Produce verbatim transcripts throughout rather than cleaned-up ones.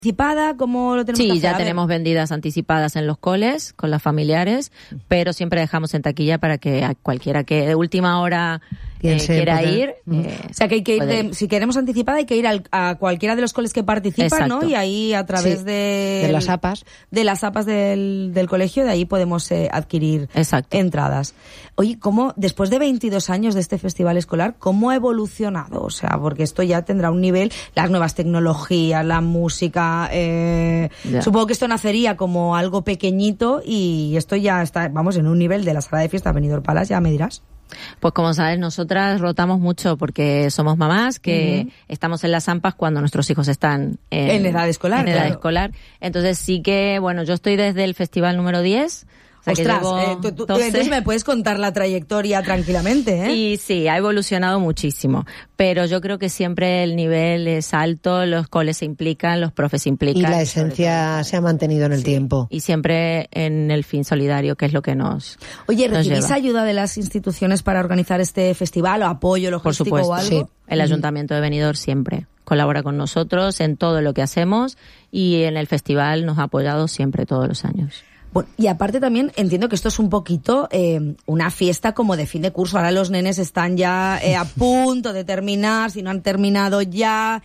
anticipada? ¿Cómo lo tenemos sí, que hacer? ya tenemos vendidas anticipadas en los coles con las familiares, pero siempre dejamos en taquilla para que a cualquiera que de última hora eh, quiera poder ir. Eh, o sea, que hay que ir, de, si queremos anticipada, hay que ir al, a cualquiera de los coles que participan, Exacto. ¿no? Y ahí a través sí, de, de las APAs, de las APAs del, del colegio, de ahí podemos eh, adquirir Exacto. entradas. Oye, ¿cómo, después de veintidós años de este festival escolar, cómo ha evolucionado? O sea, porque esto ya tendrá un nivel, las nuevas tecnologías, la música. Eh, supongo que esto nacería como algo pequeñito y esto ya está, vamos, en un nivel de la sala de fiesta Benidorm Palace, ya me dirás. Pues como sabes, nosotras rotamos mucho porque somos mamás que uh-huh. estamos en las AMPAs cuando nuestros hijos están en, en edad escolar. En edad claro. escolar. Entonces sí que, bueno, yo estoy desde el festival número diez. O sea, Ostras, eh, tú, tú, entonces me puedes contar la trayectoria tranquilamente, ¿eh? Y sí, ha evolucionado muchísimo, pero yo creo que siempre el nivel es alto, los coles se implican, los profes se implican. Y la esencia se ha mantenido en el sí. tiempo. Y siempre en el fin solidario, que es lo que nos Oye, nos ¿recibís lleva. ayuda de las instituciones para organizar este festival o apoyo logístico Por supuesto, o algo? Sí. El Ayuntamiento de Benidorm siempre colabora con nosotros en todo lo que hacemos y en el festival nos ha apoyado siempre todos los años. Bueno, y aparte también entiendo que esto es un poquito eh, una fiesta como de fin de curso. Ahora los nenes están ya eh, a punto de terminar, si no han terminado ya,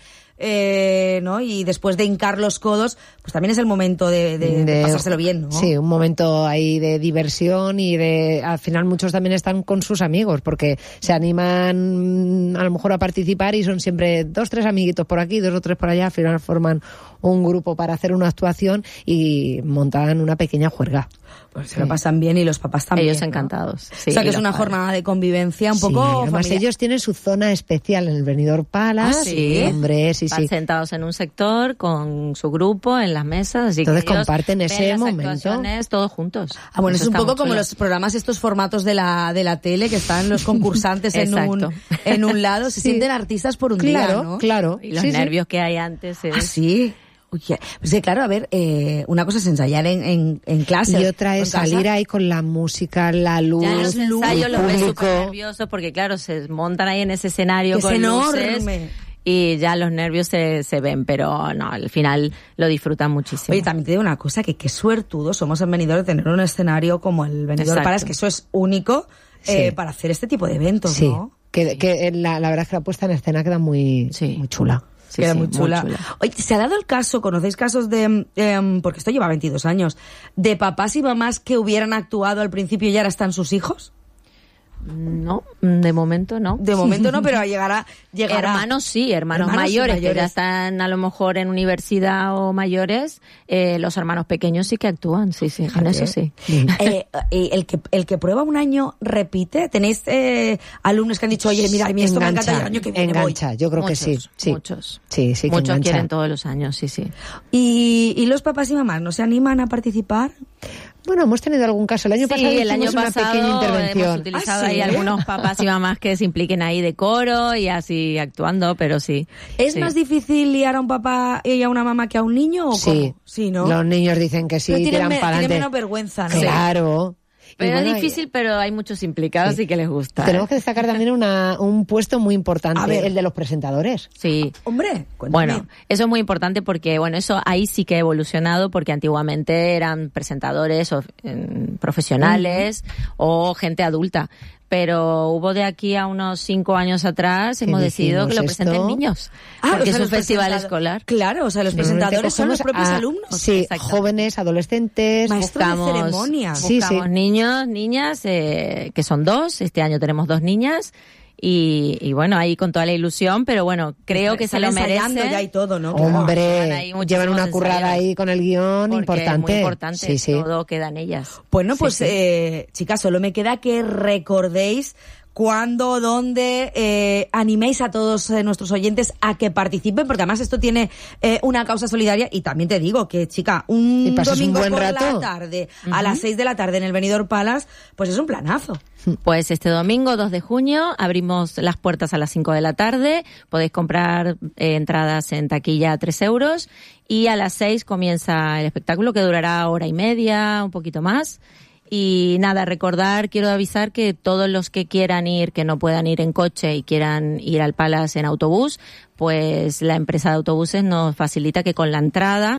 eh, ¿no? Y después de hincar los codos, pues también es el momento de, de, de, de pasárselo bien, ¿no? Sí, un momento ahí de diversión y de, al final muchos también están con sus amigos porque se animan a lo mejor a participar y son siempre dos, tres amiguitos por aquí, dos o tres por allá, al final forman un grupo para hacer una actuación y montan una pequeña juerga. Pues se lo pasan bien y los papás también. Ellos ¿no? encantados. Sí, o sea que es una padres. jornada de convivencia un sí, poco además familiar. ellos tienen su zona especial en el Benidorm Palace. ¿Ah, sí? Hombre, sí, Están sí. sentados en un sector con su grupo en las mesas. Así Entonces que ellos comparten ese ven las momento. actuaciones todos juntos. Ah, bueno, Eso es un está poco muy como chulo. los programas, estos formatos de la de la tele, que están los concursantes en un en un lado, se Sí. sienten artistas por un Claro, día, ¿no? claro. Y los sí, sí. nervios que hay antes. Es... Ah, sí. Oye, pues sí, claro, a ver, eh, una cosa es ensayar en, en, en clase. Y otra es salir ahí con la música, la luz, ya en los ensayos el los ves público. súper nerviosos porque, claro, se montan ahí en ese escenario Que con es luces enorme. y ya los nervios se, se ven, pero no, al final lo disfrutan muchísimo. Oye, también te digo una cosa, que qué suertudos somos en Benidorm de tener un escenario como el Benidorm Exacto. Palace, que eso es único eh, Sí. para hacer este tipo de eventos, Sí, ¿no? que, que la, la verdad es que la puesta en escena queda muy, Sí. muy chula. Sí, Queda sí, muy chula. muy chula. Oye, ¿se ha dado el caso, conocéis casos de, eh, porque esto lleva veintidós años, de papás y mamás que hubieran actuado al principio y ahora están sus hijos? No, de momento no. De momento no, pero llegará, llegará. Hermanos sí, hermanos, Hermanos y mayores, mayores. que ya están a lo mejor en universidad o mayores, eh, los hermanos pequeños sí que actúan, sí, sí, en eso sí. Eh, eh, el que el que prueba un año repite. ¿Tenéis eh, alumnos que han dicho, oye, mira, a mí esto me encanta y el año que viene engancha, voy? yo creo Muchos, que sí, sí. Muchos. Sí, sí que Muchos engancha. quieren todos los años, sí, sí. ¿Y, y los papás y mamás no se animan a participar? Bueno, hemos tenido algún caso. El año Sí, pasado el hicimos año una pasado pequeña hemos intervención. utilizado ¿Ah, sí? ahí algunos papás y mamás que se impliquen ahí de coro y así actuando, pero sí. ¿Es sí. más difícil liar a un papá y a una mamá que a un niño o Sí, cómo? Sí, ¿no? Los niños dicen que sí, Pero tienen, tiran me- para tienen adelante. menos vergüenza, ¿no? Claro. Y Pero bueno, es difícil, pero hay muchos implicados Sí. y que les gusta. Tenemos que destacar también una, un puesto muy importante, A ver. el de los presentadores. Sí. Hombre, cuéntame. Bueno, eso es muy importante porque, bueno, eso ahí sí que ha evolucionado porque antiguamente eran presentadores o, eh, profesionales uh-huh. o gente adulta. Pero hubo de aquí a unos cinco años atrás, hemos decidido que lo dijimos presenten esto? niños. Ah, porque o sea, es un los festival presentado- escolar. Claro, o sea, los Normalmente presentadores son los cogemos propios a- alumnos. Sí, Exacto. jóvenes, adolescentes. Maestros de buscamos- ceremonias. Sí, Buscamos sí. niños, niñas, eh, que son dos. Este año tenemos dos niñas. Y, y bueno, ahí con toda la ilusión, pero bueno, creo que se lo Están ensayando merecen. ya y todo, ¿no? Claro. llevan Hombre, ahí muchísimos llevan una currada ensayos. ahí con el guión Porque importante. es muy importante, Sí, sí. todo queda en ellas. Bueno, Sí, pues, sí. Eh, chicas, solo me queda que recordéis cuándo, dónde, eh, animéis a todos eh, nuestros oyentes a que participen, porque además esto tiene eh, una causa solidaria. Y también te digo que, chica, un Y pasas un domingo buen por rato. la tarde, a las seis de la tarde en el Benidorm Palace, pues es un planazo. Pues este domingo dos de junio abrimos las puertas a las cinco de la tarde. Podéis comprar eh, entradas en taquilla a tres euros. Y a las seis comienza el espectáculo, que durará hora y media, un poquito más. Y nada, recordar, quiero avisar que todos los que quieran ir, que no puedan ir en coche y quieran ir al Palace en autobús, pues la empresa de autobuses nos facilita que con la entrada